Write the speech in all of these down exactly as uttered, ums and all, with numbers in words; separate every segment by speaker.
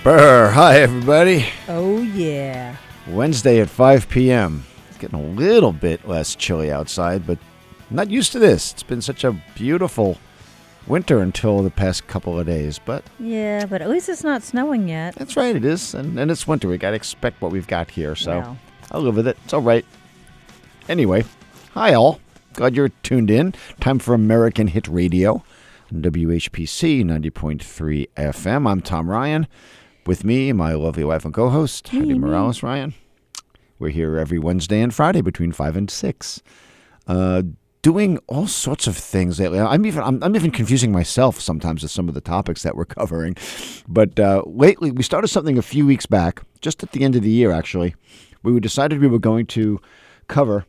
Speaker 1: Brr, hi everybody.
Speaker 2: Oh yeah.
Speaker 1: Wednesday at five p.m. It's getting a little bit less chilly outside, but I'm not used to this. It's been such a beautiful winter until the past couple of days, but...
Speaker 2: Yeah, but at least it's not snowing yet.
Speaker 1: That's right, it is, and, and it's winter. We got to expect what we've got here, so
Speaker 2: Well.
Speaker 1: I'll live with it. It's all right. Anyway, hi all. Glad you're tuned in. Time for American Hit Radio, W H P C ninety point three F M. I'm Tom Ryan. With me, my lovely wife and co-host, Heidi Morales Ryan. We're here every Wednesday and Friday between five and six, uh, doing all sorts of things lately. I'm even I'm, I'm even confusing myself sometimes with some of the topics that we're covering. But uh, lately, we started something a few weeks back, just at the end of the year, actually. We decided we were going to cover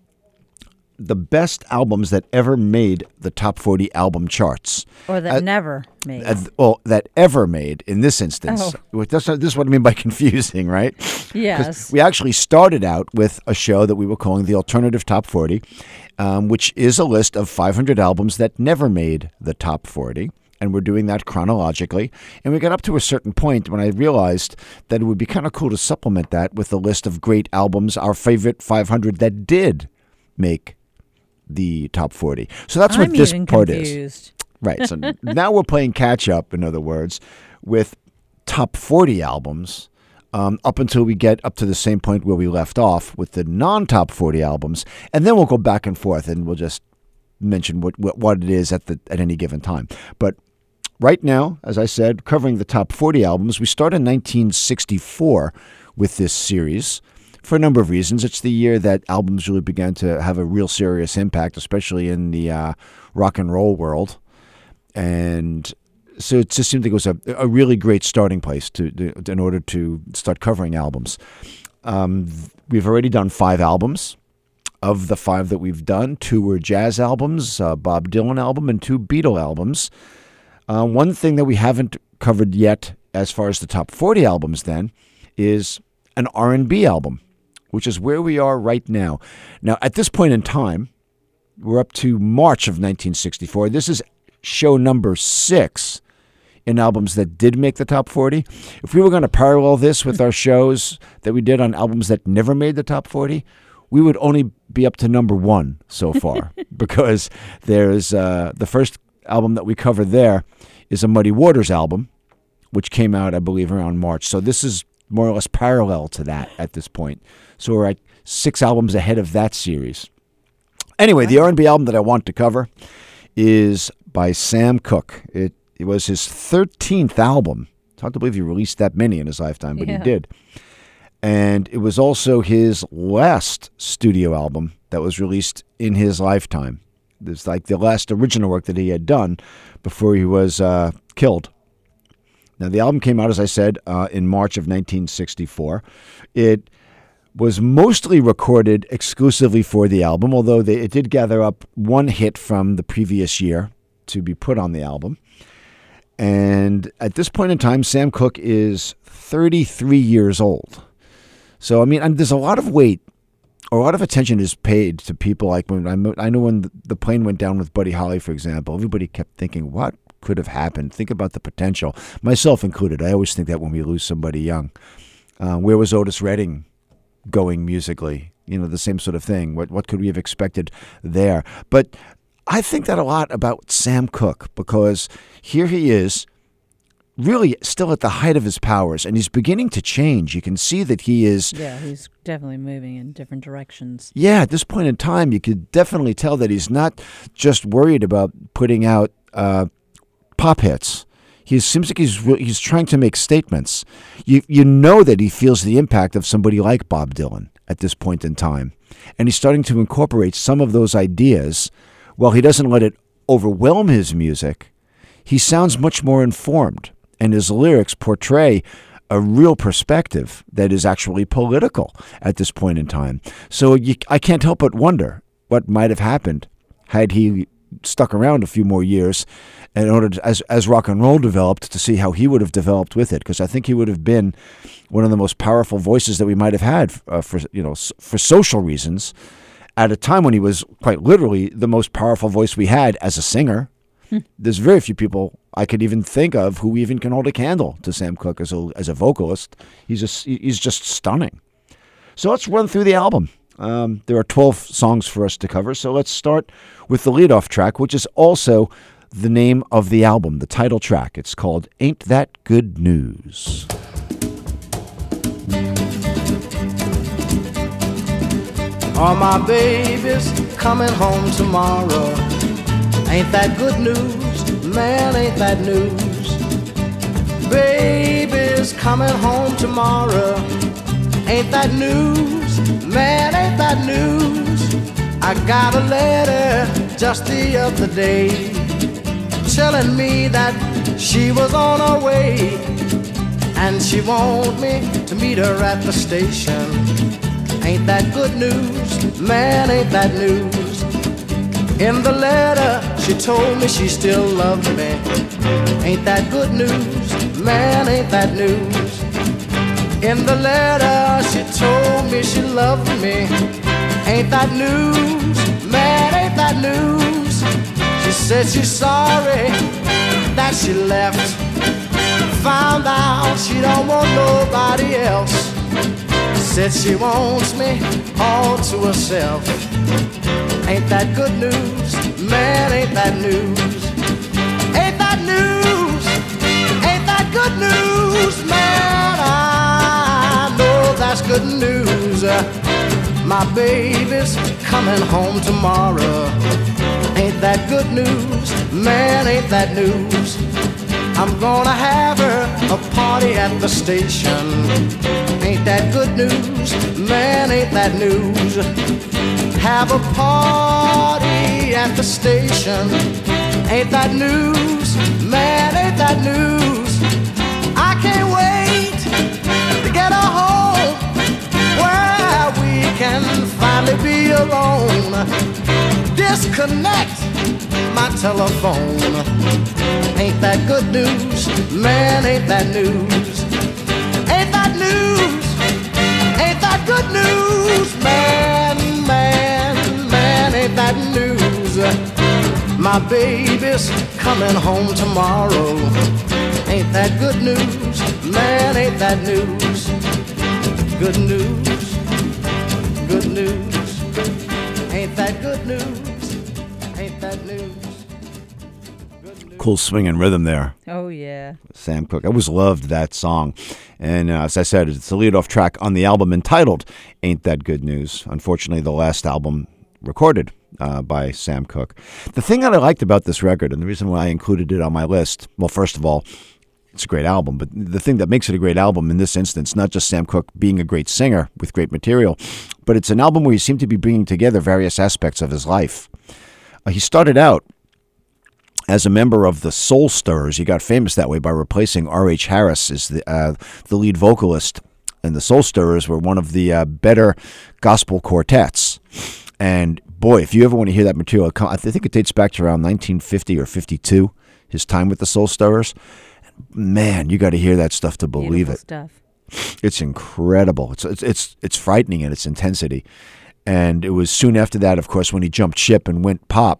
Speaker 1: the best albums that ever made the top forty album charts.
Speaker 2: Or that
Speaker 1: Uh,
Speaker 2: never made.
Speaker 1: Uh, well, that ever made in this instance.
Speaker 2: Oh.
Speaker 1: This, this is what I mean by confusing, right? 'Cause
Speaker 2: Yes.
Speaker 1: we actually started out with a show that we were calling the Alternative Top forty, um, which is a list of five hundred albums that never made the top forty. And we're doing that chronologically. And we got up to a certain point when I realized that it would be kind of cool to supplement that with a list of great albums, our favorite five hundred that did make the top forty. So that's what
Speaker 2: I'm
Speaker 1: this
Speaker 2: even
Speaker 1: part is.
Speaker 2: confused.
Speaker 1: Right. So now we're playing catch up, in other words, with top forty albums um, up until we get up to the same point where we left off with the non-top forty albums. And then we'll go back and forth and we'll just mention what, what, what it is at the at any given time. But right now, as I said, covering the top forty albums, we start in nineteen sixty-four with this series. For a number of reasons. It's the year that albums really began to have a real serious impact, especially in the uh, rock and roll world. And so it just seemed like it was a, a really great starting place to, to in order to start covering albums. Um, we've already done five albums. Of the five that we've done, two were jazz albums, a Bob Dylan album, and two Beatle albums. Uh, one thing that we haven't covered yet as far as the top forty albums then is an R and B album, which is where we are right now. Now, at this point in time, we're up to March of nineteen sixty-four. This is show number six in albums that did make the top forty. If we were going to parallel this with our shows that we did on albums that never made the top forty, we would only be up to number one so far because there's uh, the first album that we cover there is a Muddy Waters album, which came out, I believe, around March. So this is more or less parallel to that at this point. So we're at six albums ahead of that series. Anyway, the R and B album that I want to cover is by Sam Cooke. It, it was his thirteenth album. It's hard to believe he released that many in his lifetime, but
Speaker 2: Yeah.
Speaker 1: he did. And it was also his last studio album that was released in his lifetime. It's like the last original work that he had done before he was uh, killed. Now, the album came out, as I said, uh, in March of nineteen sixty-four. It was mostly recorded exclusively for the album, although they, it did gather up one hit from the previous year to be put on the album. And at this point in time, Sam Cooke is thirty-three years old. So, I mean, and there's a lot of weight, or a lot of attention is paid to people like when I, I know when the plane went down with Buddy Holly, for example, everybody kept thinking, what could have happened? Think about the potential, myself included. I always think that when we lose somebody young. Uh, where was Otis Redding going musically? You know, the same sort of thing. What what could we have expected there? But I think that a lot about Sam Cooke because here he is, really still at the height of his powers, and he's beginning to change. You can see that he is...
Speaker 2: Yeah, he's definitely moving in different directions.
Speaker 1: Yeah, at this point in time, you could definitely tell that he's not just worried about putting out uh, pop hits. He seems like he's re- he's trying to make statements. You you know that he feels the impact of somebody like Bob Dylan at this point in time, and he's starting to incorporate some of those ideas. While he doesn't let it overwhelm his music, he sounds much more informed, and his lyrics portray a real perspective that is actually political at this point in time. So you, I can't help but wonder what might have happened had he stuck around a few more years in order to, as as rock and roll developed, to see how he would have developed with it, because I think he would have been one of the most powerful voices that we might have had uh, for you know for social reasons at a time when he was quite literally the most powerful voice we had as a singer. There's very few people I could even think of who even can hold a candle to Sam Cooke as a as a vocalist. He's just he's just stunning. So let's run through the album. Um, there are twelve songs for us to cover. So let's start with the leadoff track, which is also the name of the album, the title track. It's called "Ain't That Good News."
Speaker 3: All my babies coming home tomorrow. Ain't that good news? Man, ain't that news? Babies coming home tomorrow. Ain't that news? Man, ain't that news? I got a letter just the other day telling me that she was on her way and she want me to meet her at the station. Ain't that good news? Man, ain't that news? In the letter, she told me she still loved me. Ain't that good news? Man, ain't that news? In the letter, she told me she loved me. Ain't that news? Man, ain't that news? She said she's sorry that she left. Found out she don't want nobody else. Said she wants me all to herself. Ain't that good news? Man, ain't that news? Ain't that news? Ain't that good news? Man, I know that's good news. My baby's coming home tomorrow. Ain't that good news? Man, ain't that news? I'm gonna have her a party at the station. Ain't that good news? Man, ain't that news? Have a party at the station. Ain't that news? Man, ain't that news? I can't wait to get her home where we can finally be alone. Disconnect my telephone. Ain't that good news? Man, ain't that news? Ain't that news? Ain't that good news? Man, man, man, ain't that news? My baby's coming home tomorrow. Ain't that good news? Man, ain't that news? Good news, good news. Ain't that good news? Ain't that news?
Speaker 1: Cool swing and rhythm there.
Speaker 2: Oh, yeah.
Speaker 1: Sam Cooke. I always loved that song. And uh, as I said, it's the leadoff track on the album entitled Ain't That Good News. Unfortunately, the last album recorded uh, by Sam Cooke. The thing that I liked about this record, and the reason why I included it on my list, well, first of all, it's a great album, but the thing that makes it a great album in this instance, not just Sam Cooke being a great singer with great material, but it's an album where he seemed to be bringing together various aspects of his life. Uh, he started out as a member of the Soul Stirrers. He got famous that way by replacing R H Harris as the uh, the lead vocalist. And the Soul Stirrers were one of the uh, better gospel quartets. And boy, if you ever want to hear that material, I think it dates back to around nineteen fifty or fifty-two, his time with the Soul Stirrers. Man, you got to hear that stuff to believe
Speaker 2: Beautiful
Speaker 1: it.
Speaker 2: Stuff.
Speaker 1: It's incredible. It's, it's it's it's frightening in its intensity. And it was soon after that, of course, when he jumped ship and went pop,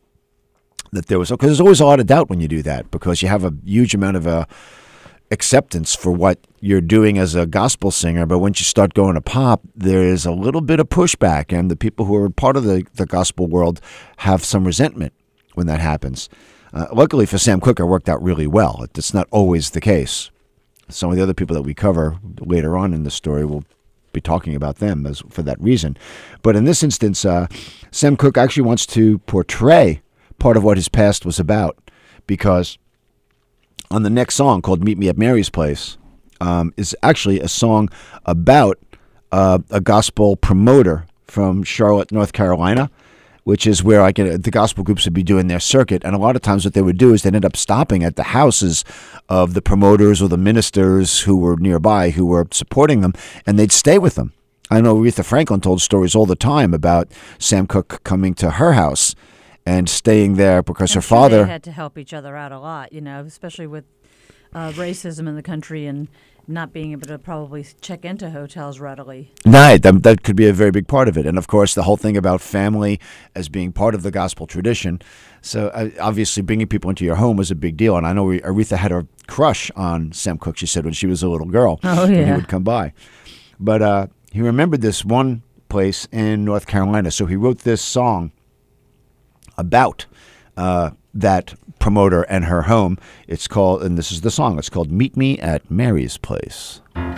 Speaker 1: that there was, because there's always a lot of doubt when you do that, because you have a huge amount of uh, acceptance for what you're doing as a gospel singer. But once you start going to pop, there is a little bit of pushback, and the people who are part of the, the gospel world have some resentment when that happens. Uh, luckily for Sam Cooke, it worked out really well. It's not always the case. Some of the other people that we cover later on in the story will be talking about them as, for that reason. But in this instance, uh, Sam Cooke actually wants to portray part of what his past was about, because on the next song, called Meet Me at Mary's Place, um, is actually a song about uh, a gospel promoter from Charlotte, North Carolina, which is where I can, the gospel groups would be doing their circuit. And a lot of times what they would do is they'd end up stopping at the houses of the promoters or the ministers who were nearby, who were supporting them, and they'd stay with them. I know Aretha Franklin told stories all the time about Sam Cooke coming to her house and staying there because
Speaker 2: I'm
Speaker 1: her
Speaker 2: sure
Speaker 1: father
Speaker 2: they had to help each other out a lot, you know, especially with uh, racism in the country and not being able to probably check into hotels readily.
Speaker 1: Right, that, that could be a very big part of it. And of course, the whole thing about family as being part of the gospel tradition. So uh, obviously bringing people into your home was a big deal. And I know Aretha had a crush on Sam Cooke, she said, when she was a little girl.
Speaker 2: Oh,
Speaker 1: when
Speaker 2: yeah.
Speaker 1: he would come by. But uh, he remembered this one place in North Carolina. So he wrote this song about uh, that promoter and her home. It's called, and this is the song, it's called Meet Me at Mary's Place.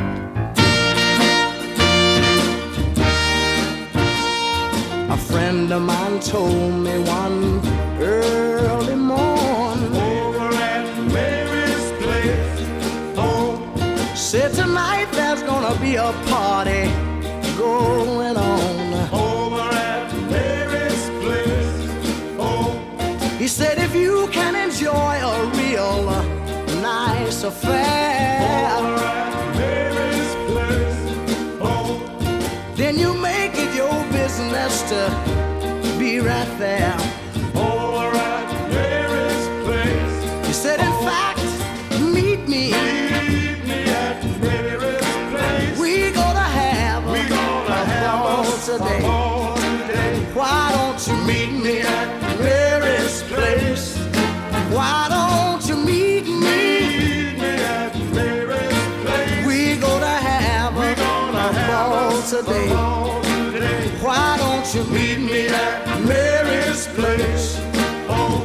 Speaker 3: A friend of mine told me one early morning, over at Mary's place, oh, said tonight there's gonna be a party going on, over at Mary's place, oh, he said if you can enjoy a real nice affair, over at Mary's place, oh, then you make it your business to be right there, over at Mary's place. He said, in fact, meet me, meet me at Mary's place. We gonna have we a, gonna a have ball today. A ball today. Why don't you meet me at Mary's place? Why don't you meet me, meet me at Mary's place? We gonna have we a, gonna a have ball today. A ball today. Why don't you meet me at Mary's place? Oh,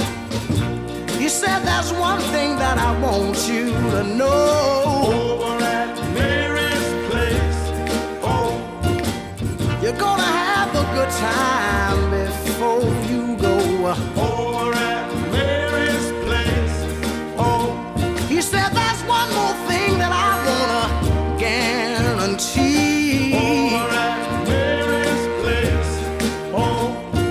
Speaker 3: he said there's one thing that I want you to know, over at Mary's place, oh, you're gonna have a good time before you go, over at Mary's place, oh, he said there's one more thing that I wanna guarantee, over at Mary's place, oh,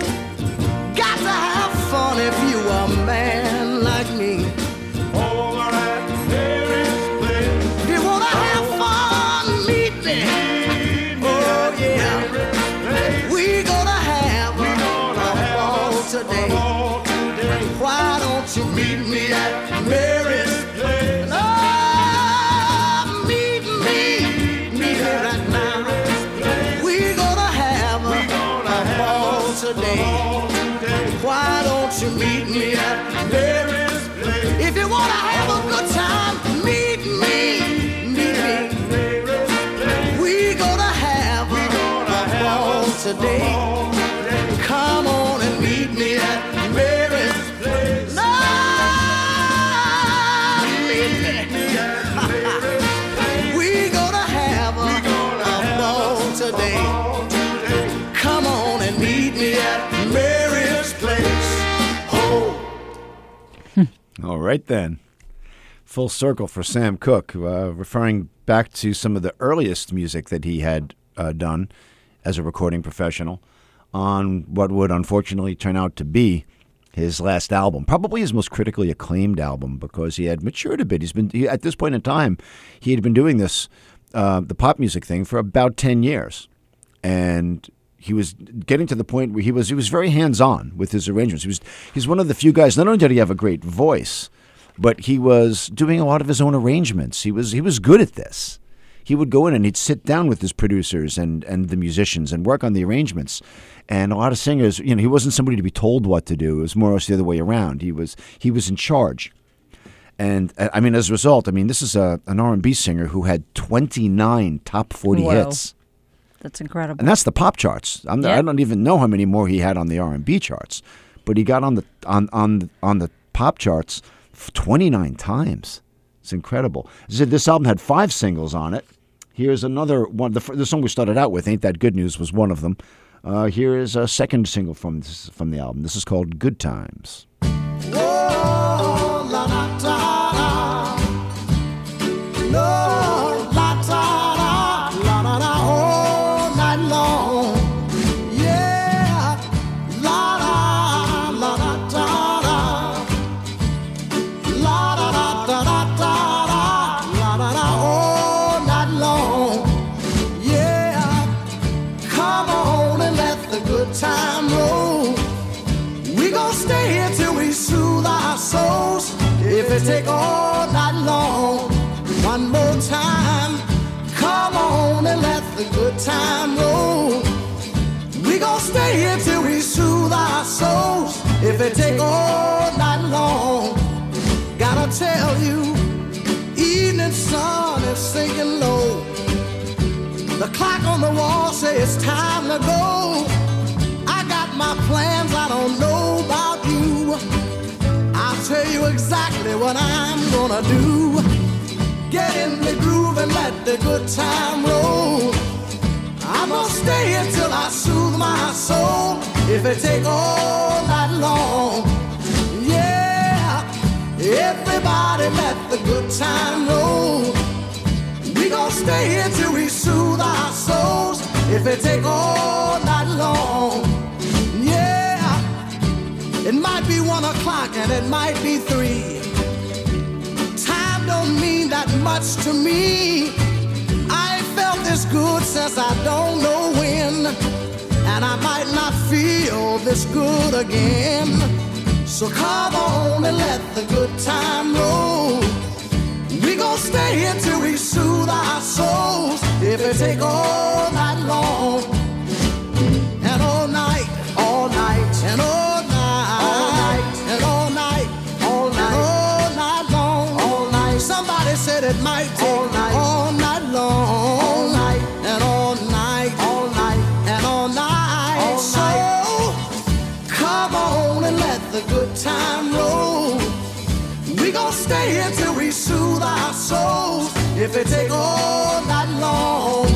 Speaker 3: got to have fun if you a man like me, over at Mary's place. If you wanna have fun, meet me, meet me oh yeah, we gonna have we gonna a have ball today. Ball today. Why don't you meet me at Mary's place? Oh, meet me, meet me right now. We gonna have a, gonna a have ball today. Ball today. Why don't you meet me at Mary's place? If you wanna have a good time, meet me, meet me. We gonna have we gonna a have ball today. Ball today. Come on and meet me at Mary's place. No, meet me. We gonna have a, gonna a have ball today. Ball today. Come on and meet me at Mary's place. Oh.
Speaker 1: All right, then. Full circle for Sam Cooke, uh, referring back to some of the earliest music that he had uh, done as a recording professional on what would unfortunately turn out to be his last album, probably his most critically acclaimed album, because he had matured a bit. He's been he, at this point in time, he had been doing this, uh, the pop music thing, for about ten years, and he was getting to the point where he was he was very hands-on with his arrangements. He was he's one of the few guys. Not only did he have a great voice, but he was doing a lot of his own arrangements. He was he was good at this. He would go in and he'd sit down with his producers and, and the musicians and work on the arrangements. And a lot of singers, you know, he wasn't somebody to be told what to do. It was more or less the other way around. He was he was in charge. And I mean, as a result, I mean, this is a an R and B singer who had twenty-nine top forty
Speaker 2: Whoa.
Speaker 1: hits.
Speaker 2: That's incredible.
Speaker 1: And that's the pop charts. I'm not,
Speaker 2: Yep.
Speaker 1: I don't even know how many more he had on the R and B charts, but he got on the on on on the pop charts twenty-nine times. It's incredible. This album had five singles on it. Here's another one. The, the song we started out with, "Ain't That Good News," was one of them. Uh, here is a second single from this, from the album. This is called "Good Times."
Speaker 3: Oh, la da da da. No, la da da, la da da, all night long. Yeah, la da, la da da da. La da da da da da, la da da, all night long. Yeah, come on and let the good time roll. We gon' stay here till we soothe our souls. If it take all night long. one more time. Come on and let the good time roll. We gon' stay here till we soothe our souls. If it take all night long, gotta tell you, evening sun is sinking low. The clock on the wall says it's time to go. I got my plans, I don't know about you. I'll tell you exactly what I'm gonna do. Get in the groove and let the good time roll. I'm gonna stay here till I soothe my soul. If it take all night long, yeah. Everybody let the good time roll. We gon' stay here till we soothe our souls. If it take all night long, yeah. It might be one o'clock and it might be three. Time don't mean that much to me. I ain't felt this good since I don't know when, and I might not feel this good again. So come on and let the good time roll. We gon' stay here till we soothe our souls. If it take all night long, and all night, all night, and all night, all night, and all night, all night, all night long, all night. Somebody said it might take all night, all night long, all night, and all night, all night, and all night. All so night. Come on and let the good time roll. We gon' stay here till we soothe our souls. If it take all night long.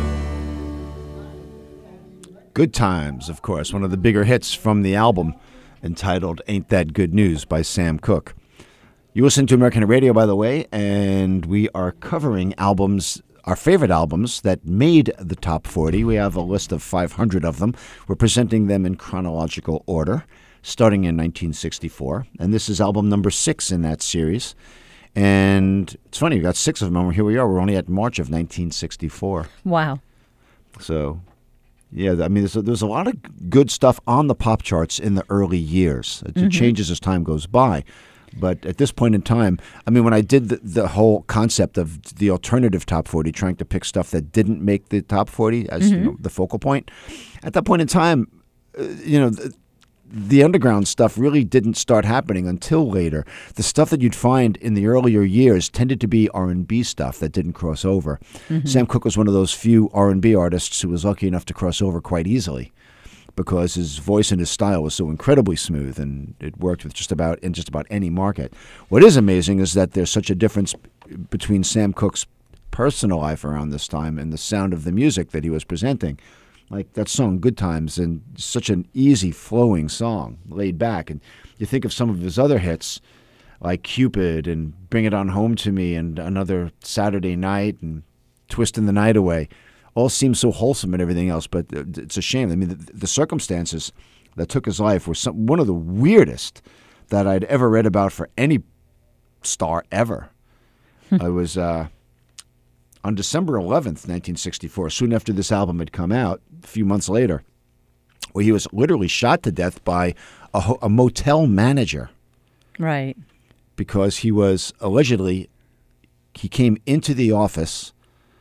Speaker 1: Good Times, of course, one of the bigger hits from the album entitled Ain't That Good News by Sam Cooke. You listen to American Radio, by the way, and we are covering albums, our favorite albums that made the top forty. We have a list of five hundred of them. We're presenting them in chronological order, starting in nineteen sixty-four. And this is album number six in that series. And it's funny, we got six of them, and here we are. We're only at March of nineteen sixty-four.
Speaker 2: Wow.
Speaker 1: So, yeah, I mean, there's a, there's a lot of good stuff on the pop charts in the early years. It, mm-hmm. it changes as time goes by. But at this point in time, I mean, when I did the, the whole concept of the alternative top forty, trying to pick stuff that didn't make the top forty as mm-hmm. you know, the focal point, at that point in time, uh, you know, the, the underground stuff really didn't start happening until later. The stuff that you'd find in the earlier years tended to be R and B stuff that didn't cross over. Mm-hmm. Sam Cooke was one of those few R and B artists who was lucky enough to cross over quite easily, because his voice and his style was so incredibly smooth, and it worked with just about in just about any market. What is amazing is that there's such a difference between Sam Cooke's personal life around this time and the sound of the music that he was presenting. Like that song, Good Times, and such an easy flowing song, laid back. And you think of some of his other hits, like Cupid and Bring It On Home to Me and Another Saturday Night and Twisting the Night Away. All seem so wholesome and everything else, but it's a shame. I mean, the, the circumstances that took his life were some, one of the weirdest that I'd ever read about for any star ever. I was uh, on December eleventh, nineteen sixty-four, soon after this album had come out, a few months later, where he was literally shot to death by a, ho- a motel manager.
Speaker 2: Right.
Speaker 1: Because he was allegedly, he came into the office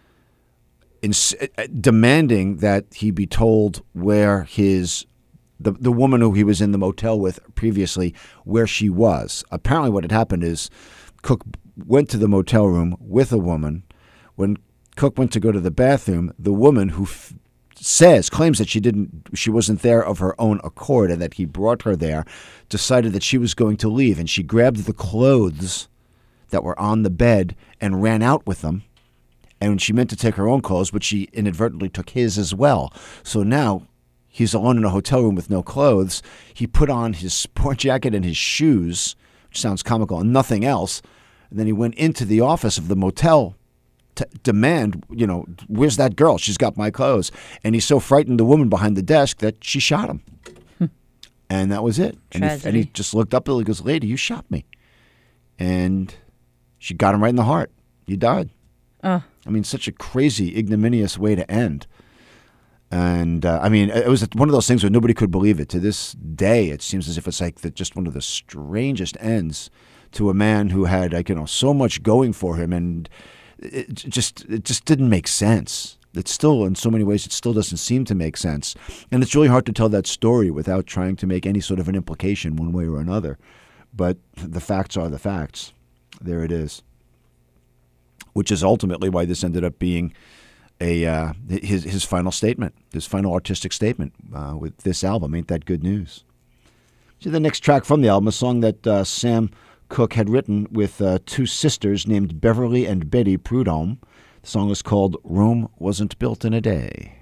Speaker 1: In, uh, demanding that he be told where his the the woman who he was in the motel with previously, where she was. Apparently what had happened is Cooke went to the motel room with a woman. When Cooke went to go to the bathroom, the woman who f- says, claims that she didn't, she wasn't there of her own accord and that he brought her there, decided that she was going to leave, and she grabbed the clothes that were on the bed and ran out with them. And she meant to take her own clothes, but she inadvertently took his as well. So now he's alone in a hotel room with no clothes. He put on his sport jacket and his shoes, which sounds comical, and nothing else. And then he went into the office of the motel to demand, you know, where's that girl? She's got my clothes. And he so frightened the woman behind the desk that she shot him. And that was it. And he, and he just looked up at her and goes, lady, you shot me. And she got him right in the heart. He died.
Speaker 2: Oh.
Speaker 1: I mean, such a crazy, ignominious way to end. And, uh, I mean, it was one of those things where nobody could believe it. To this day, it seems as if it's like the, just one of the strangest ends to a man who had, like, you know, so much going for him. And it just it just didn't make sense. It still, in so many ways, it still doesn't seem to make sense. And it's really hard to tell that story without trying to make any sort of an implication one way or another. But the facts are the facts. There it is. Which is ultimately why this ended up being a uh, his his final statement, his final artistic statement uh, with this album. Ain't that good news? So the next track from the album, a song that uh, Sam Cooke had written with uh, two sisters named Beverly and Betty Prudhomme. The song is called Rome Wasn't Built in a Day.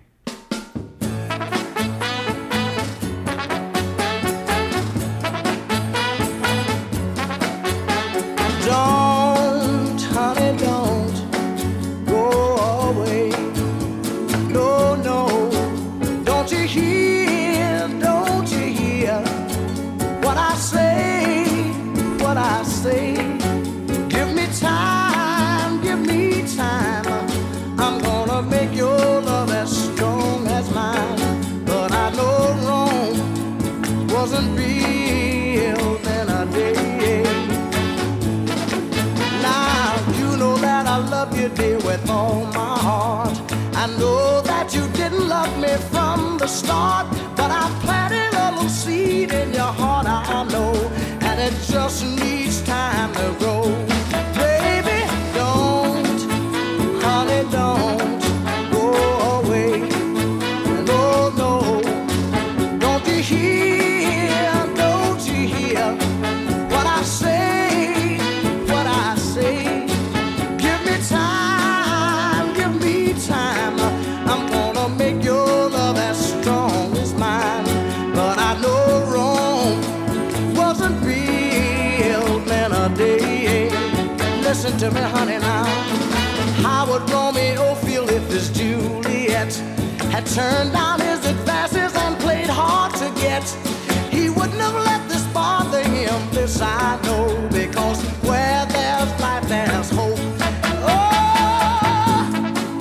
Speaker 3: Don't, honey, don't go away. No, no, don't you hear, don't you hear what I say, what I say. Give me time, give me time. I'm gonna make your love as strong as mine. But I know Rome wasn't built in a day. Now you know that I love you, dear, with all my heart. I know that you didn't love me from the start, but I planted a little seed in your heart, I know, and it just needs time to grow. Baby, don't, honey, don't go away. No, no, don't you hear, don't you hear what I say, what I say. Give me time, give me time. I'm gonna make your love as strong as mine. But I know Rome wasn't built in a day. Listen to me, honey, now. How would Romeo feel if his Juliet had turned down his advances and played hard to get? He wouldn't have let this bother him, this I know, because where there's life, there's hope. Oh,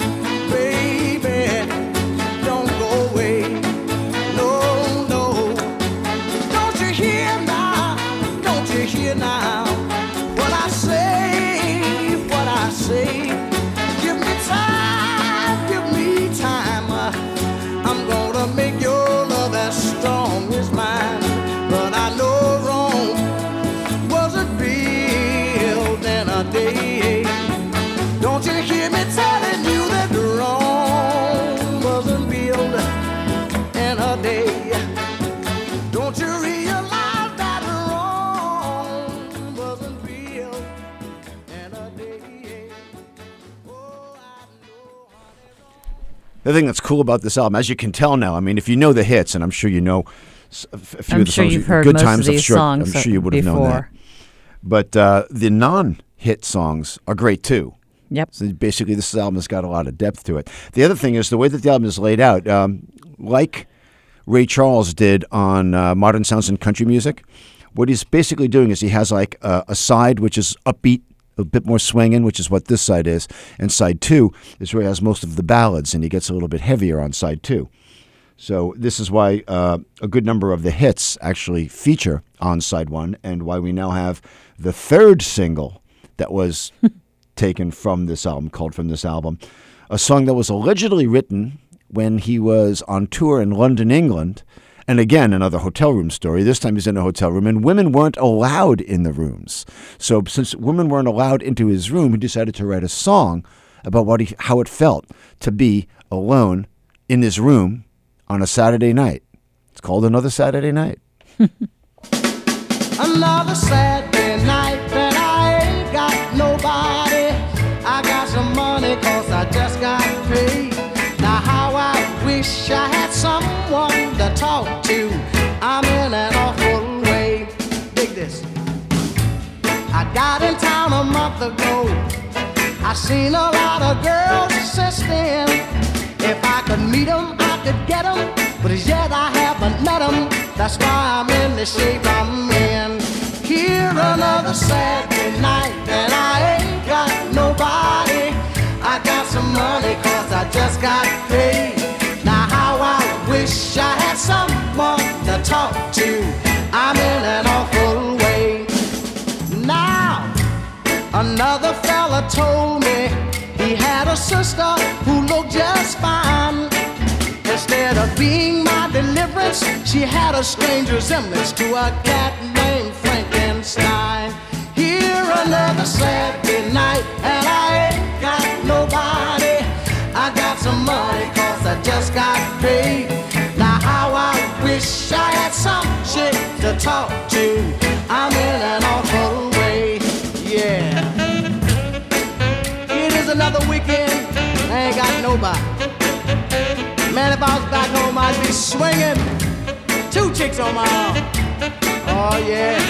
Speaker 3: baby, don't go away. No, no, don't you hear now, don't you hear now what I say, what I say. Give me time, give me time. I'm gonna make your love as strong as mine. But I know Rome wasn't built in a day. Don't you hear me telling you that Rome wasn't built in a day? Don't you realize that Rome wasn't built in a day? Oh, I know.
Speaker 1: The thing that's cool about this album, as you can tell now, I mean, if you know the hits, and I'm sure you know s- a f- a few
Speaker 2: I'm
Speaker 1: of the
Speaker 2: sure
Speaker 1: songs,
Speaker 2: you've heard
Speaker 1: Good
Speaker 2: most
Speaker 1: Times,
Speaker 2: of
Speaker 1: I'm
Speaker 2: these
Speaker 1: sure,
Speaker 2: songs
Speaker 1: I'm sure you would have known that.
Speaker 2: before.
Speaker 1: But uh, the non-hit songs are great too.
Speaker 2: Yep.
Speaker 1: So basically, this album has got a lot of depth to it. The other thing is the way that the album is laid out, um, like Ray Charles did on uh, Modern Sounds and Country Music. What he's basically doing is he has like a, a side which is upbeat, a bit more swinging, which is what this side is, and side two is where he has most of the ballads, and he gets a little bit heavier on side two. So this is why uh, a good number of the hits actually feature on side one, and why we now have the third single that was taken from this album, called from this album, a song that was allegedly written when he was on tour in London, England. And again, another hotel room story. This time he's in a hotel room, and women weren't allowed in the rooms. So since women weren't allowed into his room, he decided to write a song about what he, how it felt to be alone in his room on a Saturday night. It's called Another Saturday Night.
Speaker 3: Another Saturday night that I ain't got nobody. I got some money cause I just got paid. Now how I wish I had someone to talk to. I'm in an awful way. Dig this. I got in town a month ago. I seen a lot of girls since then. If I could meet them, I could get them. But as yet I haven't met them. That's why I'm in the shape I'm in. Here another Saturday night and I ain't got nobody. I got some money cause I just got paid. Now how I wish I had someone to talk to. I'm in an awful way. Now another fella told me had a sister who looked just fine. Instead of being my deliverance, she had a strange resemblance to a cat named Frankenstein. Here another Saturday night, and I ain't got nobody. I got some money, cause I just got paid. Now how I wish I had some chick to talk to. I'm in an awful way, yeah. It is another weekend, I ain't got nobody. Man, if I was back home, I'd be swinging two chicks on my arm. Oh, yeah.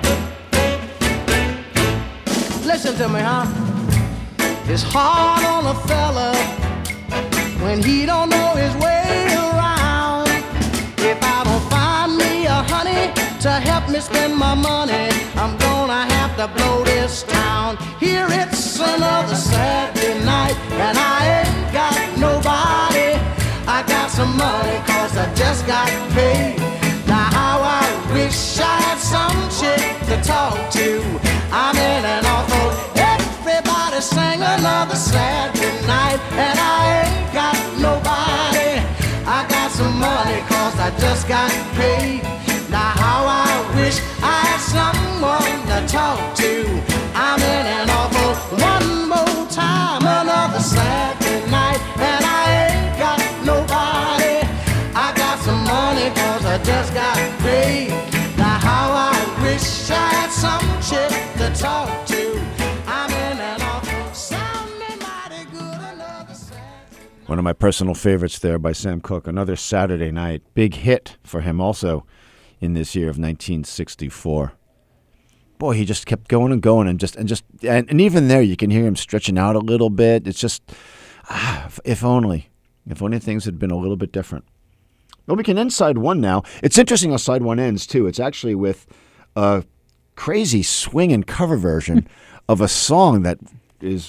Speaker 3: Listen to me, huh? It's hard on a fella when he don't know his way around. If I don't find me a honey to help me spend my money, I'm gonna have to blow this town. Here it's another Saturday night, and I ain't got nobody. I got some money, cause I just got paid. Now how I wish I had some chick to talk to. I'm in an awful, everybody sang another Saturday night, and I ain't got nobody. I got some money, cause I just got paid. Now how I wish I had someone to talk to. I'm in an awful, one more time, another Saturday night, and I ain't got nobody. I got some money, cause I just got paid. Now how I wish I had some chick to talk to. I'm in an awful, sounding mighty good, another Saturday.
Speaker 1: One of my personal favorites there by Sam Cooke, another Saturday night. Big hit for him also in this year of nineteen sixty-four. Boy, he just kept going and going and just, and just, and, and even there you can hear him stretching out a little bit. It's just, ah, if only, if only things had been a little bit different. Well, we can end side one now. It's interesting how side one ends, too. It's actually with a crazy swing and cover version of a song that is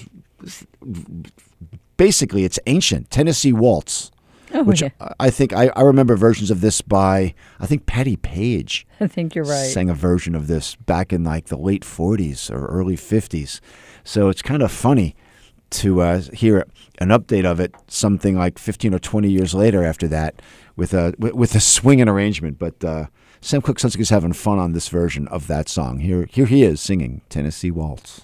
Speaker 1: basically, it's ancient, Tennessee Waltz.
Speaker 2: Oh,
Speaker 1: which
Speaker 2: yeah.
Speaker 1: I think, I, I remember versions of this by, I think Patti Page.
Speaker 2: I think you're right.
Speaker 1: Sang a version of this back in like the late forties or early fifties. So it's kind of funny to uh, hear an update of it, something like fifteen or twenty years later after that, with a with a swinging arrangement. But uh, Sam Cooke sounds like he's having fun on this version of that song. Here, here he is singing Tennessee Waltz.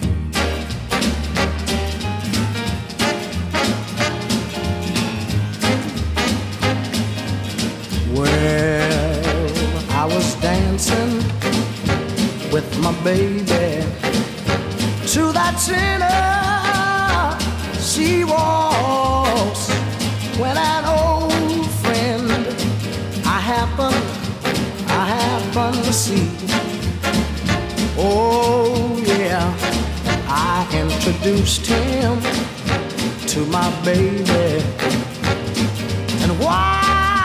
Speaker 3: Well, I was dancing with my baby to that Tennessee waltz when an old friend I happened, I happened to see. Oh yeah, I introduced him to my baby, and while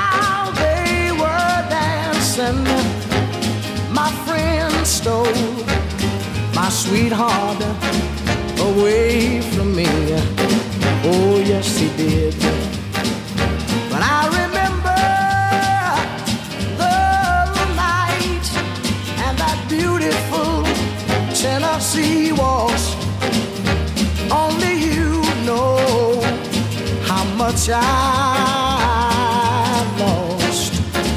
Speaker 3: my friend stole my sweetheart away from me. Oh, yes, he did. But I remember the night and that beautiful Tennessee waltz. Only you know how much I lost.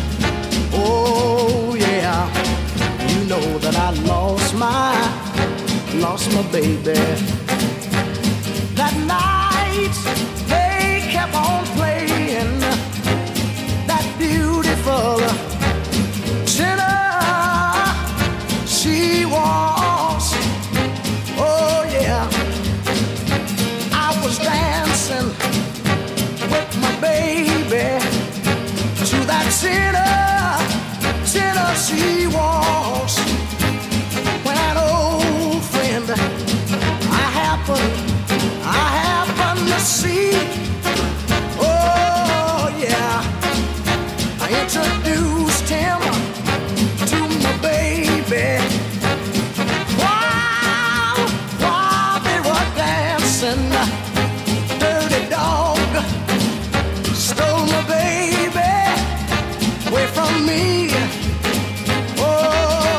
Speaker 3: Oh yeah, you know that I lost my, lost my baby. That night they kept on playing that beautiful Tennessee waltz. Oh yeah, I was dancing with my baby to that Tennessee waltz when an old friend I happened, I happened to see. Oh yeah, I introduced him to my baby. While, while they were dancing, dirty dog stole my baby away from me. Oh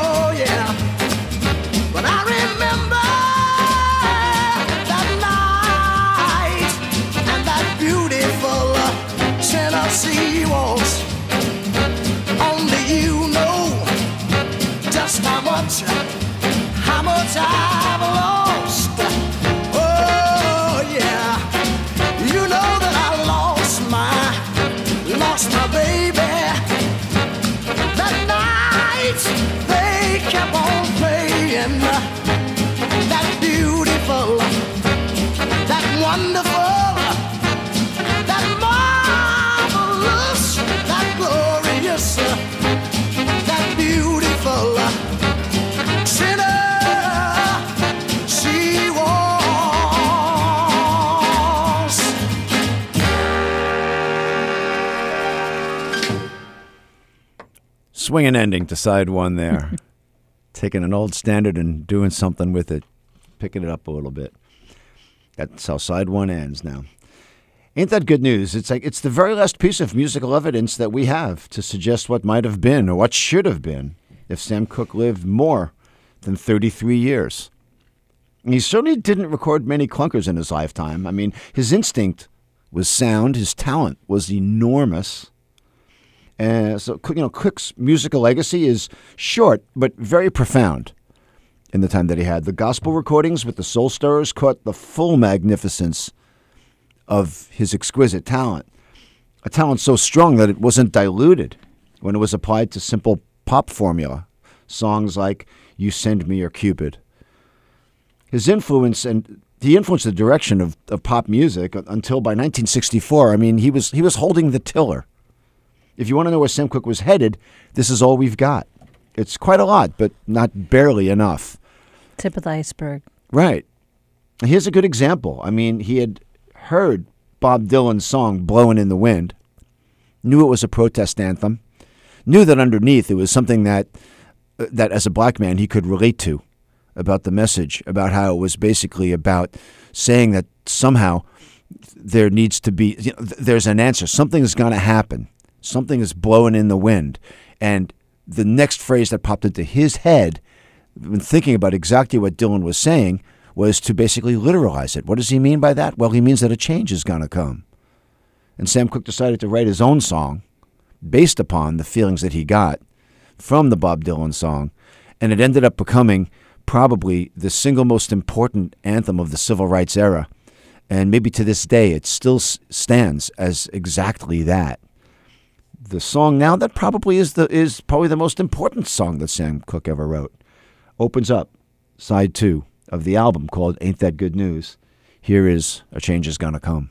Speaker 3: much, how much I've lost. Oh yeah, you know that I lost my, lost my baby. That night they kept on playing that beautiful, that wonderful, that marvelous, that glorious, that beautiful sinner she was.
Speaker 1: Swinging ending to side one there. Taking an old standard and doing something with it, picking it up a little bit. That's how side one ends now. Ain't that good news? It's like it's the very last piece of musical evidence that we have to suggest what might have been or what should have been if Sam Cooke lived more than thirty-three years. And he certainly didn't record many clunkers in his lifetime. I mean, his instinct was sound. His talent was enormous. And so, you know, Cooke's musical legacy is short but very profound in the time that he had. The gospel recordings with the Soul Stirrers caught the full magnificence of his exquisite talent, a talent so strong that it wasn't diluted when it was applied to simple pop formula, songs like You Send Me Your Cupid. His influence, and he influenced the direction of, of pop music until by nineteen sixty-four, I mean, he was he was holding the tiller. If you want to know where Sam Cooke was headed, this is all we've got. It's quite a lot, but not barely enough.
Speaker 2: Tip of the iceberg.
Speaker 1: Right. Here's a good example. I mean, he had heard Bob Dylan's song, Blowin' in the Wind, knew it was a protest anthem, knew that underneath it was something that, that as a black man, he could relate to, about the message, about how it was basically about saying that somehow there needs to be, you know, there's an answer. Something is going to happen. Something is blowing in the wind. And the next phrase that popped into his head, when thinking about exactly what Dylan was saying, was to basically literalize it. What does he mean by that? Well, he means that a change is going to come. And Sam Cooke decided to write his own song based upon the feelings that he got from the Bob Dylan song. And it ended up becoming probably the single most important anthem of the civil rights era. And maybe to this day, it still s- stands as exactly that. The song now that probably is the is probably the most important song that Sam Cooke ever wrote. Opens up side two of the album called Ain't That Good News. Here is A Change Is Gonna Come.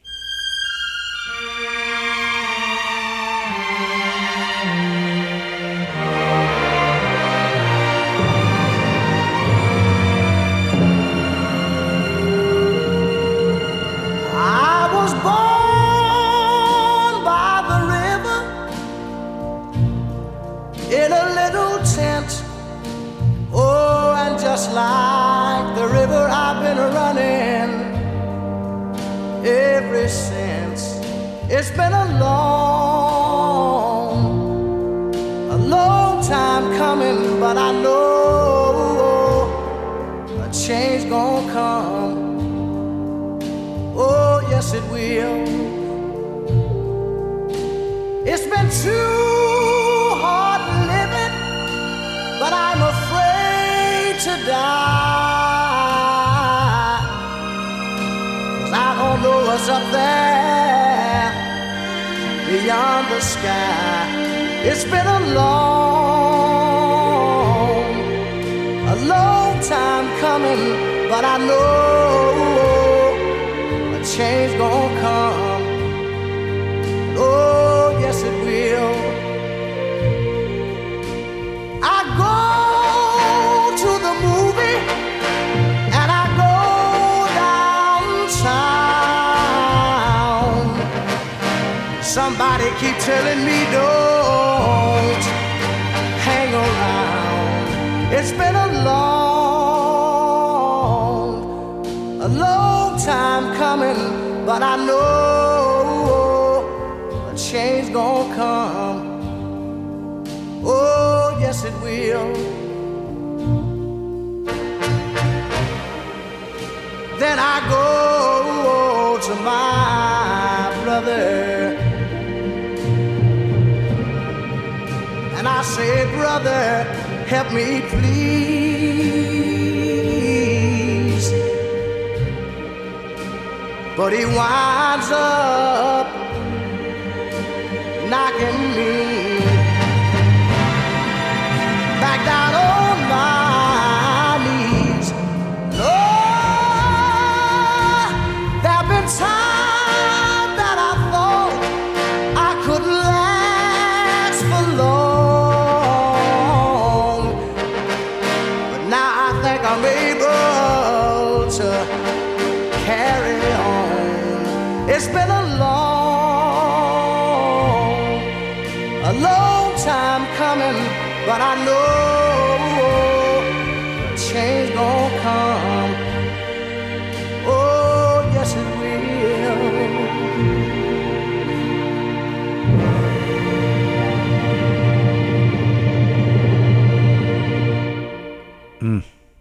Speaker 3: I was born by the river in a little tent. Oh, and just like the river, I've been running ever since. It's been a long, a long time coming, but I know a change gonna come. Oh, yes, it will. It's been too hard living, but I'm afraid to die, 'cause I don't know what's up there beyond the sky. It's been a long, a long time coming, but I know a change gonna come. Oh, yes it will. I go to the movie and I go downtown. Somebody keep telling me don't hang around. It's been a long, a long time coming, but I know a change gonna come. Oh, yes it will. Then I go to my brother and I say, brother, help let me please. But he winds up knocking me back down on my knees. Lord, there've been times that I thought I couldn't last for long, but now I think I'm able to carry on. It's been a long, a long time coming, but I know change gon' come. Oh, yes it will.
Speaker 1: Mm.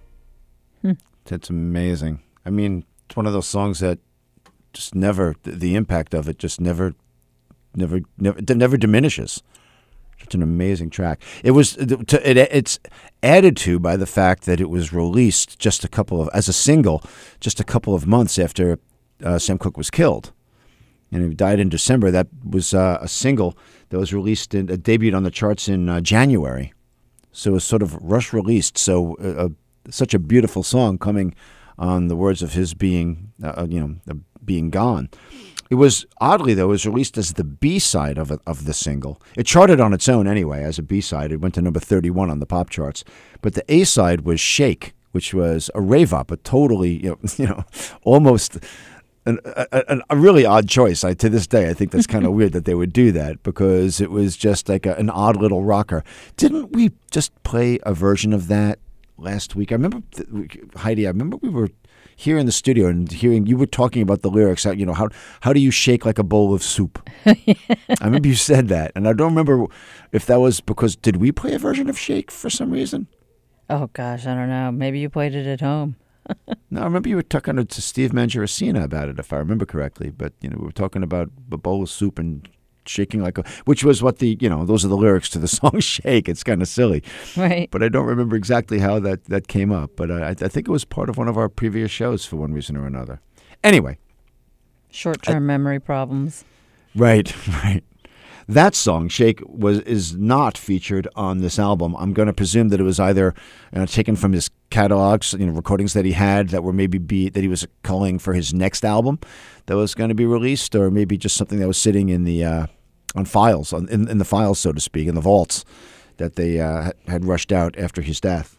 Speaker 1: Hmm. That's amazing. I mean, it's one of those songs that just never, the, the impact of it just never, never, never, it never diminishes. Such an amazing track. It was, it, it's added to by the fact that it was released just a couple of, as a single, just a couple of months after uh, Sam Cooke was killed. And he died in December. That was uh, a single that was released, in, uh, debuted on the charts in uh, January. So it was sort of rush released. So uh, uh, such a beautiful song coming on the words of his being, uh, you know, uh, being gone. It was, oddly though, it was released as the B-side of a, of the single. It charted on its own anyway as a B-side. It went to number thirty-one on the pop charts. But the A-side was Shake, which was a rave-up, a totally, you know, you know almost an, a, a really odd choice. I, to this day, I think that's kind of weird that they would do that because it was just like a, an odd little rocker. Didn't we just play a version of that last week? I remember, Heidi, I remember we were here in the studio and hearing you were talking about the lyrics. You know, how how do you shake like a bowl of soup? I remember you said that, and I don't remember if that was because did we play a version of Shake for some reason?
Speaker 2: Oh gosh, I don't know. Maybe you played it at home.
Speaker 1: No, I remember you were talking to Steve Mangiaracina about it, if I remember correctly. But you know, we were talking about a bowl of soup and shaking like a, which was what the, you know, those are the lyrics to the song Shake. It's kind of silly.
Speaker 2: Right.
Speaker 1: But I don't remember exactly how that, that came up. But I, I think it was part of one of our previous shows for one reason or another. Anyway.
Speaker 2: Short-term I, memory problems.
Speaker 1: Right, right. That song, Shake, was is not featured on this album. I'm going to presume that it was either uh, taken from his catalogs, you know, recordings that he had that were maybe be, that he was culling for his next album that was going to be released, or maybe just something that was sitting in the uh, on files, on, in, in the files, so to speak, in the vaults that they uh, had rushed out after his death.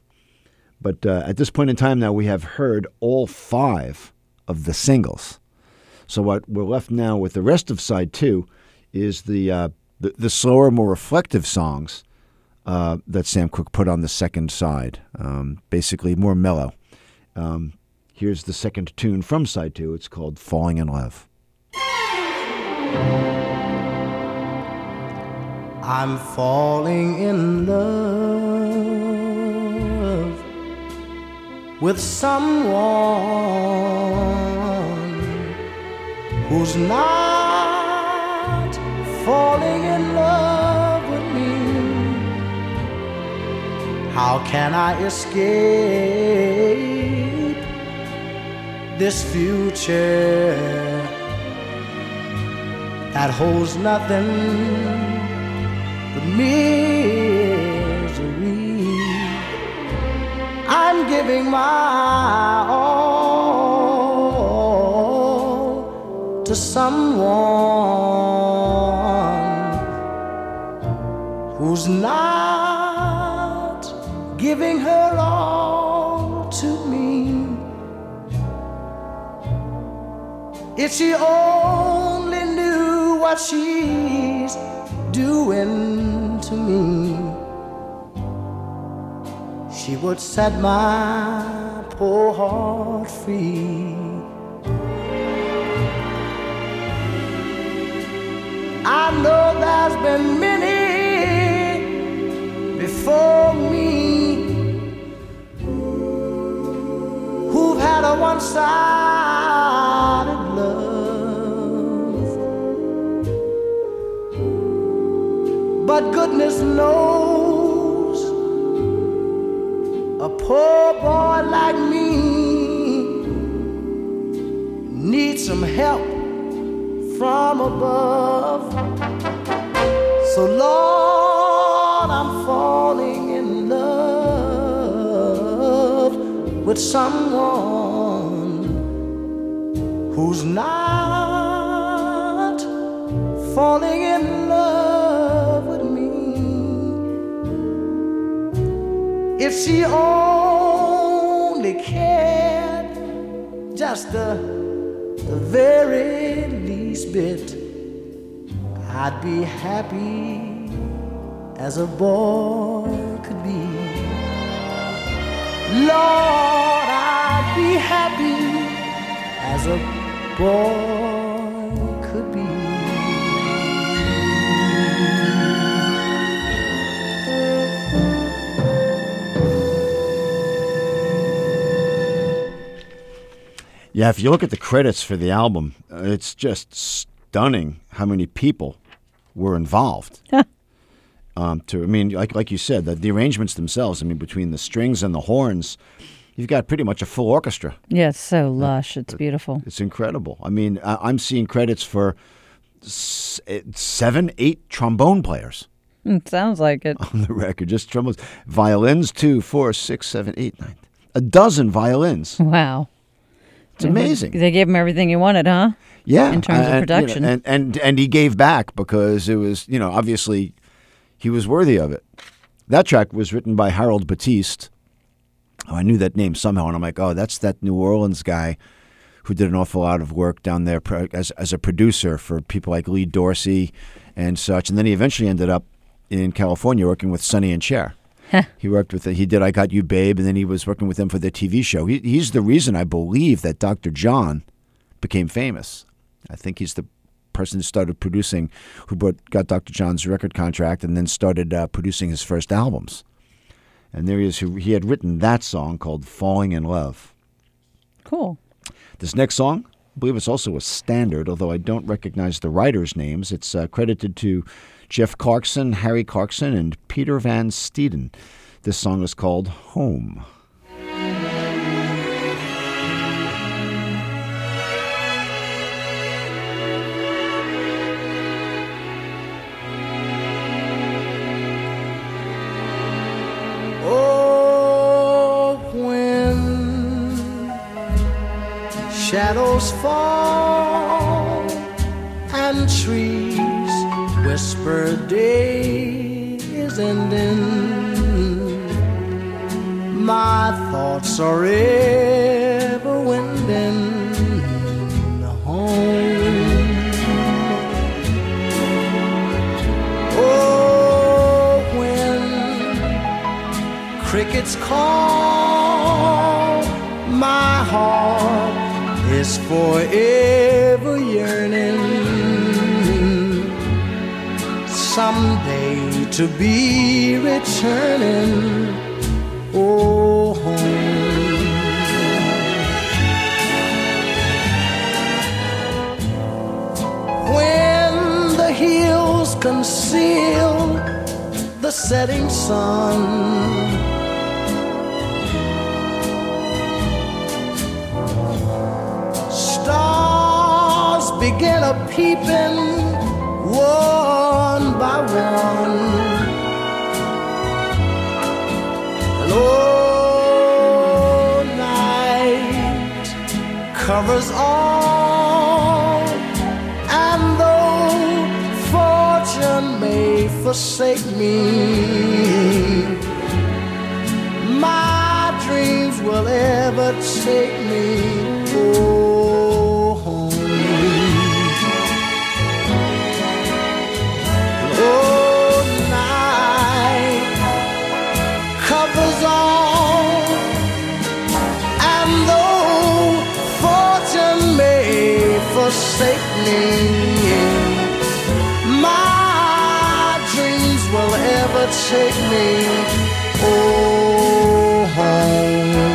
Speaker 1: But uh, at this point in time now, we have heard all five of the singles. So what we're left now with the rest of side two is the, uh, the the slower, more reflective songs uh, that Sam Cooke put on the second side, um, basically more mellow. Um, here's the second tune from side two. It's called Falling in Love.
Speaker 3: I'm falling in love with someone who's not falling in love with me. How can I escape this future that holds nothing but misery? I'm giving my all to someone who's not giving her all to me. If she only knew what she's doing to me, she would set my poor heart free. I know there's been many before me who've had a one-sided love, but goodness knows A poor boy like me needs some help from above. So Lord, I'm falling in love with someone who's not falling in love with me. If she only cared just the, the very least bit, I'd be happy as a boy could be. Lord, I'd be happy as a boy could be.
Speaker 1: Yeah, if you look at the credits for the album, uh, it's just stunning how many people were involved. um, to, I mean, like like you said, the, the arrangements themselves. I mean, between the strings and the horns, you've got pretty much a full orchestra.
Speaker 2: Yeah, it's so lush. It's beautiful.
Speaker 1: It's incredible. I mean, I, I'm seeing credits for s- seven, eight trombone players
Speaker 2: Mm, sounds like it.
Speaker 1: on the record. Just trombones, violins, two, four, six, seven, eight, nine, a dozen violins.
Speaker 2: Wow.
Speaker 1: It's amazing.
Speaker 2: They gave him everything he wanted, huh?
Speaker 1: Yeah,
Speaker 2: In terms of
Speaker 1: and, you know,
Speaker 2: production.
Speaker 1: and, and and he gave back because it was, you know, obviously he was worthy of it. That track was written by Harold Batiste. Oh, I knew that name somehow, and I'm like, oh, that's that New Orleans guy who did an awful lot of work down there pro- as as a producer for people like Lee Dorsey and such. And then he eventually ended up in California working with Sonny and Cher. He worked with, he did I Got You Babe, and then he was working with them for their T V show. He, he's the reason, I believe, that Doctor John became famous. I think he's the person who started producing, who brought, got Doctor John's record contract and then started uh, producing his first albums. And there he is. Who, he had written that song called Falling in Love.
Speaker 2: Cool.
Speaker 1: This next song, I believe it's also a standard, although I don't recognize the writers' names. It's uh, credited to Jeff Clarkson, Harry Clarkson, and Peter Van Steeden. This song is called Home.
Speaker 3: Oh, when shadows fall and trees whisper day is ending, my thoughts are ever wending home. Oh, when crickets call, my heart is forever yearning someday to be returning, oh, home. When the hills conceal the setting sun, stars begin a peeping one by one, and oh, night covers all, and though fortune may forsake me, my dreams will ever take me, oh, home. Oh, night covers all, and though fortune may forsake me, my dreams will ever take me, oh, home.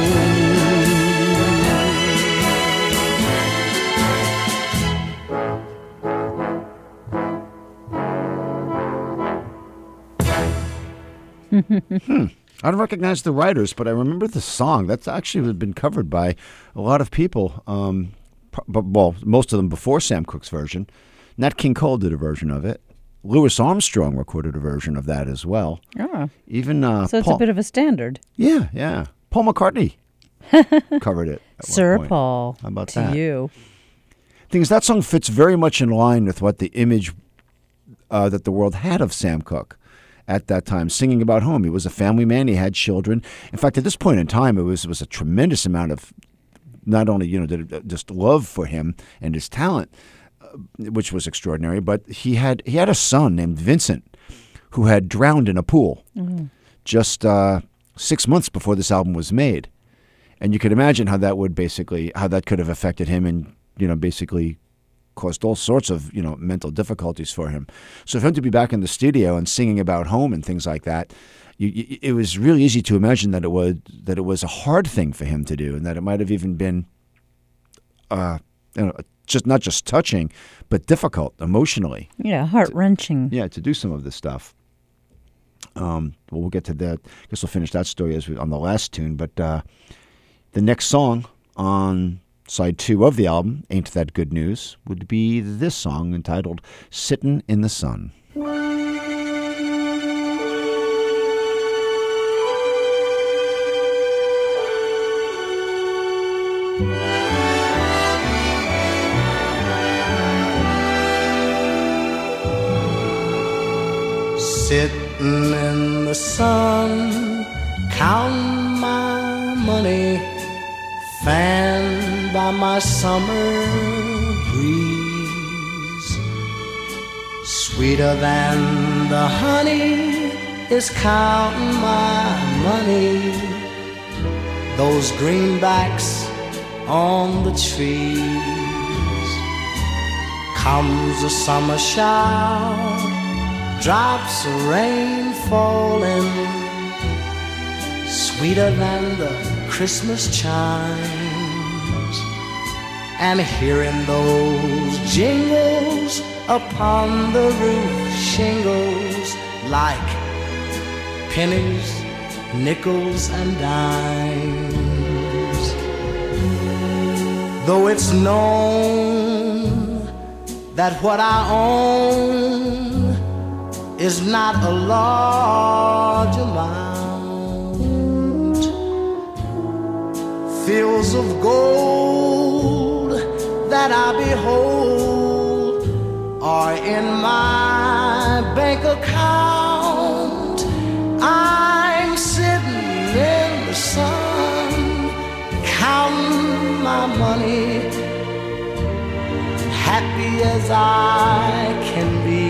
Speaker 1: hmm. I don't recognize the writers, but I remember the song. That's actually been covered by a lot of people. Um, but, well, most of them before Sam Cooke's version. Nat King Cole did a version of it. Louis Armstrong recorded a version of that as well.
Speaker 2: Oh.
Speaker 1: Even uh,
Speaker 2: So it's
Speaker 1: Paul,
Speaker 2: a bit of a standard.
Speaker 1: Yeah, yeah. Paul McCartney covered it. At
Speaker 2: Sir
Speaker 1: one point.
Speaker 2: Paul,
Speaker 1: How about
Speaker 2: to
Speaker 1: that?
Speaker 2: you.
Speaker 1: Things that song fits very much in line with what the image uh, that the world had of Sam Cooke at that time, singing about home. He was a family man. He had children. In fact, at this point in time, it was it was a tremendous amount of not only you know just love for him and his talent, uh, which was extraordinary, but he had he had a son named Vincent who had drowned in a pool mm-hmm. just uh, six months before this album was made, and you could imagine how that would basically how that could have affected him and you know basically caused all sorts of, you know, mental difficulties for him. So for him to be back in the studio and singing about home and things like that, you, you, it was really easy to imagine that it was that it was a hard thing for him to do, and that it might have even been, uh, you know, just not just touching, but difficult emotionally.
Speaker 2: Yeah, heart wrenching.
Speaker 1: Yeah, to do some of this stuff. Um, well, we'll get to that. I guess we'll finish that story as we, on the last tune. But uh, the next song on side two of the album, Ain't That Good News, would be this song entitled Sittin' in the Sun.
Speaker 3: Sitting in the sun, counting my money, fanned by my summer breeze. Sweeter than the honey is counting my money, those greenbacks on the trees. Comes a summer shower, drops of rain falling, sweeter than the Christmas chimes, and hearing those jingles upon the roof shingles like pennies, nickels, and dimes. Though it's known that what I own is not a large amount, fields of gold that I behold are in my bank account. I'm sitting in the sun, counting my money, happy as I can be.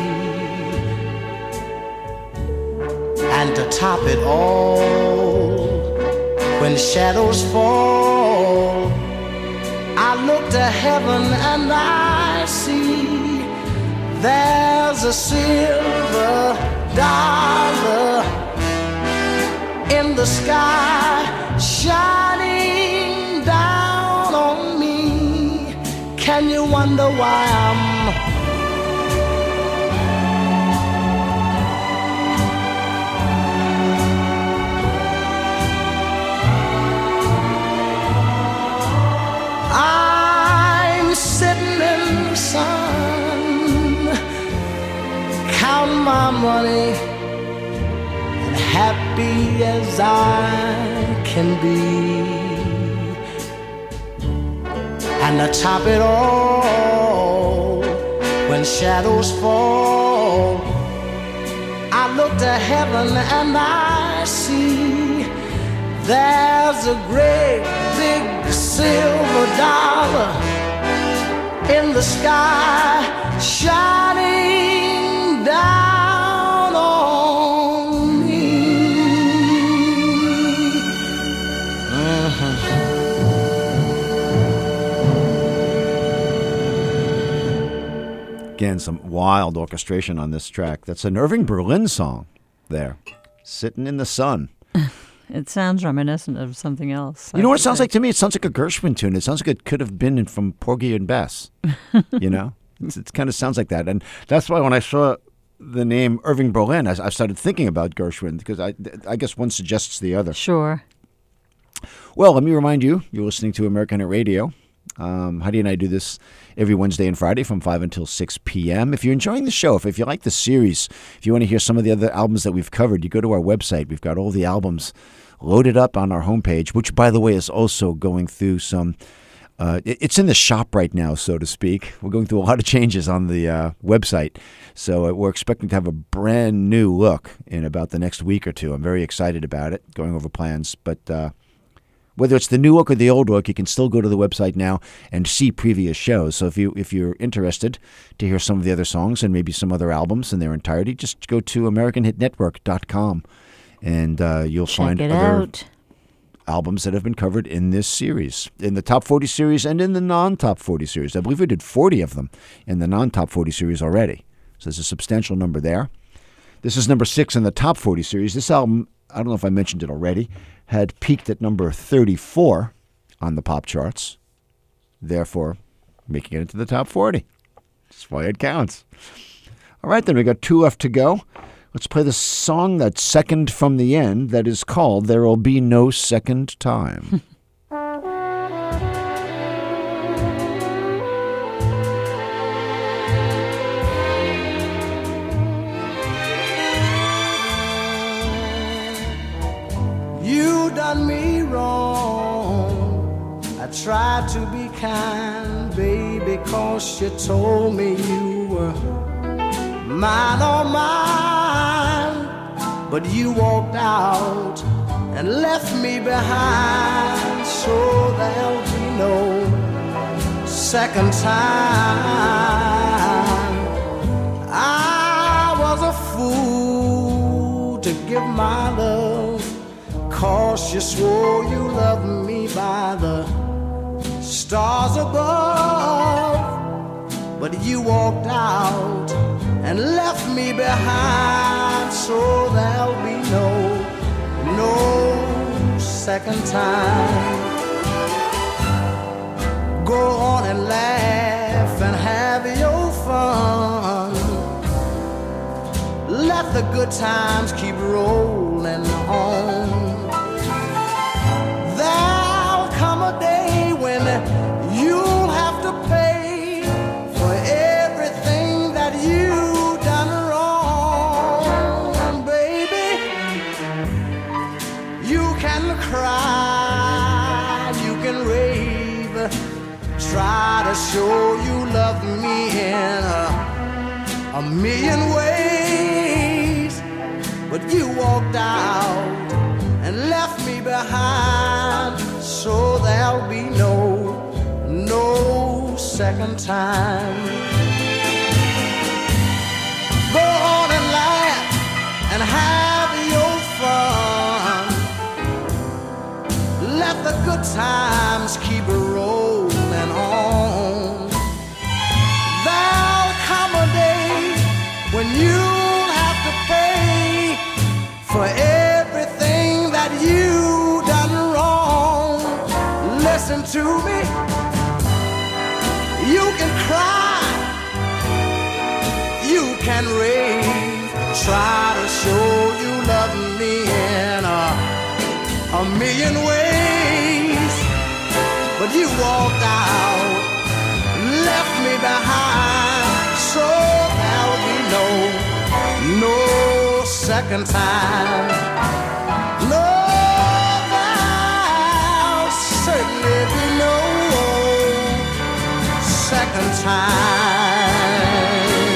Speaker 3: And to top it all, when shadows fall, I look to heaven and I see there's a silver dollar in the sky shining down on me. Can you wonder why I'm I'm sitting in the sun, counting my money, and happy as I can be. And to top it all, when shadows fall, I look to heaven and I see there's a great big silver dollar in the sky shining down on me. Uh-huh.
Speaker 1: Again, some wild orchestration on this track. That's an Irving Berlin song there, Sitting in the Sun.
Speaker 2: It sounds reminiscent of something else.
Speaker 1: You know what it sounds like to me? It sounds like a Gershwin tune. It sounds like it could have been in from Porgy and Bess. You know, it's, it kind of sounds like that, and that's why when I saw the name Irving Berlin, I, I started thinking about Gershwin because I, I guess one suggests the other.
Speaker 2: Sure.
Speaker 1: Well, let me remind you, you're listening to American Hit Radio. Um, Heidi and I do this every Wednesday and Friday from five until six p.m. If you're enjoying the show, if, if you like the series, if you want to hear some of the other albums that we've covered, you go to our website. We've got all the albums loaded up on our homepage, which, by the way, is also going through some... Uh, it, it's in the shop right now, so to speak. We're going through a lot of changes on the uh, website. So uh, we're expecting to have a brand new look in about the next week or two. I'm very excited about it, going over plans. But... Uh, Whether it's the new look or the old look, you can still go to the website now and see previous shows. So if, you, if you're interested to hear some of the other songs and maybe some other albums in their entirety, just go to American Hit Network dot com and uh, you'll
Speaker 2: Check
Speaker 1: find
Speaker 2: it
Speaker 1: other
Speaker 2: out.
Speaker 1: albums that have been covered in this series, in the Top forty series and in the non-Top forty series. I believe we did forty of them in the non-Top forty series already. So there's a substantial number there. This is number six in the Top forty series. This album, I don't know if I mentioned it already, had peaked at number thirty-four on the pop charts, therefore making it into the top forty. That's why it counts. All right, then we got two left to go. Let's play the song that's second from the end that is called There'll Be No Second Time.
Speaker 3: Done me wrong. I tried to be kind, baby, 'cause you told me you were mine, all mine. But you walked out and left me behind, so there'll be no second time. I was a fool to give my love, 'cause you swore you loved me by the stars above. But you walked out and left me behind, so there'll be no, no second time. Go on and laugh and have your fun. Let the good times keep rolling on. There'll come a day when you'll have to pay for everything that you've done wrong, baby. You can cry, you can rave, try to show you love me in a, a million ways, but you walked out and left me behind, so there'll be no, no second time. Go on and laugh and have your fun. Let the good times keep rolling on. There'll come a day when you'll have to pay for everything that you done wrong. Listen to me. You can cry, you can rave, try to show you love me in a, a million ways, but you walked out, left me behind, so there'll be no, no second time. No, there'll certainly be no second time.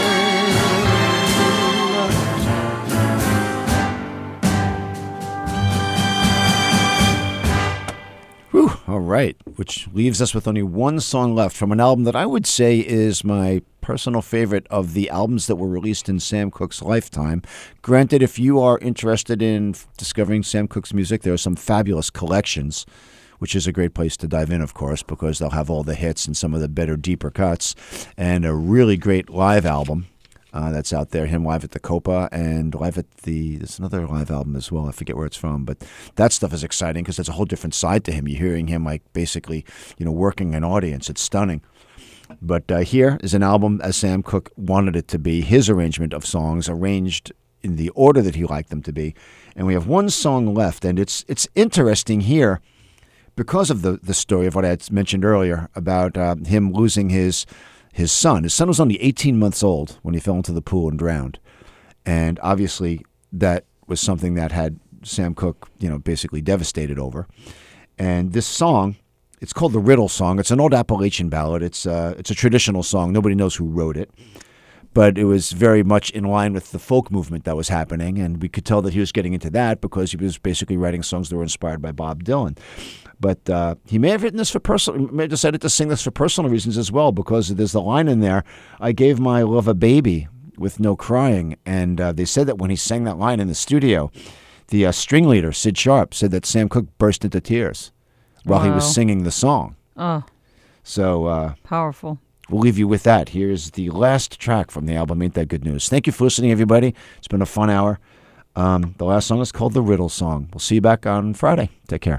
Speaker 1: Whew, all right, which leaves us with only one song left from an album that I would say is my personal favorite of the albums that were released in Sam Cooke's lifetime. Granted, if you are interested in f- discovering Sam Cooke's music, there are some fabulous collections, which is a great place to dive in, of course, because they'll have all the hits and some of the better, deeper cuts, and a really great live album uh, that's out there, him live at the Copa and live at the, there's another live album as well, I forget where it's from, but that stuff is exciting because there's a whole different side to him. You're hearing him like basically, you know, working an audience. It's stunning. But uh, here is an album as Sam Cooke wanted it to be, his arrangement of songs arranged in the order that he liked them to be. And we have one song left, and it's it's interesting here because of the, the story of what I had mentioned earlier about uh, him losing his his son. His son was only eighteen months old when he fell into the pool and drowned. And obviously that was something that had Sam Cooke, you know, basically devastated over. And this song, it's called the Riddle Song. It's an old Appalachian ballad. It's uh, it's a traditional song. Nobody knows who wrote it. But it was very much in line with the folk movement that was happening, and we could tell that he was getting into that because he was basically writing songs that were inspired by Bob Dylan. But uh, he may have written this for personal, may have decided to sing this for personal reasons as well, because there's the line in there, "I gave my love a baby with no crying," and uh, they said that when he sang that line in the studio, the uh, string leader, Sid Sharp, said that Sam Cooke burst into tears while
Speaker 2: Wow.
Speaker 1: he was singing the song.
Speaker 2: Oh,
Speaker 1: So uh,
Speaker 2: powerful.
Speaker 1: we'll leave you with that. Here's the last track from the album, Ain't That Good News. Thank you for listening, everybody. It's been a fun hour. Um, the last song is called The Riddle Song. We'll see you back on Friday. Take care.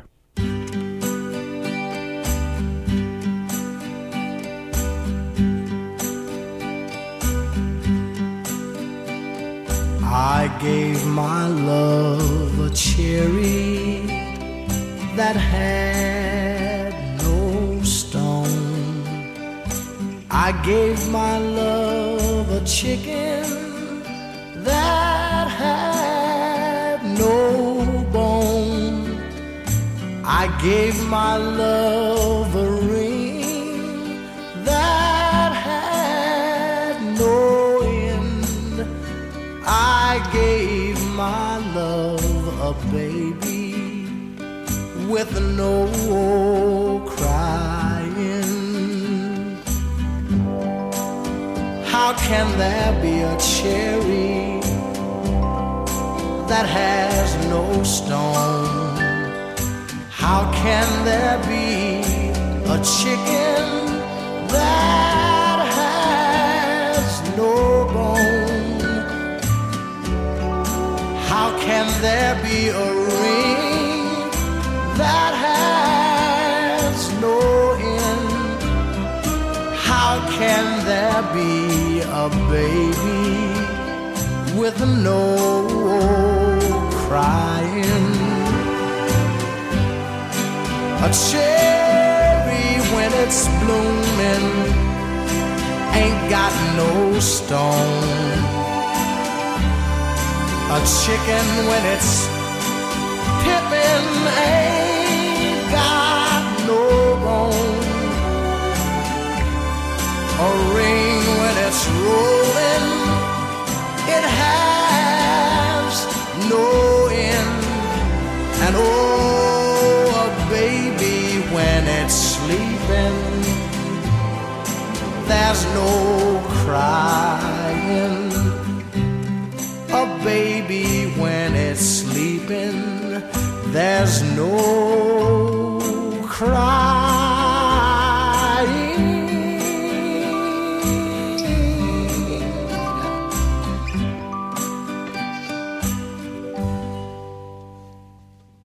Speaker 3: I gave my love a cherry that had no stone. I gave my love a chicken that had no bone. I gave my love a ring that had no end. I gave my love a baby with no crying. How can there be a cherry that has no stone? How can there be a chicken that has no bone? How can there be a ring that has no end? How can there be a baby with no crying? A cherry when it's blooming ain't got no stone. A chicken when it's pippin' ain't got no bone. A ring when it's rolling, it has no end. And oh, a baby when it's sleeping, there's no crying. A baby when it's sleeping, there's no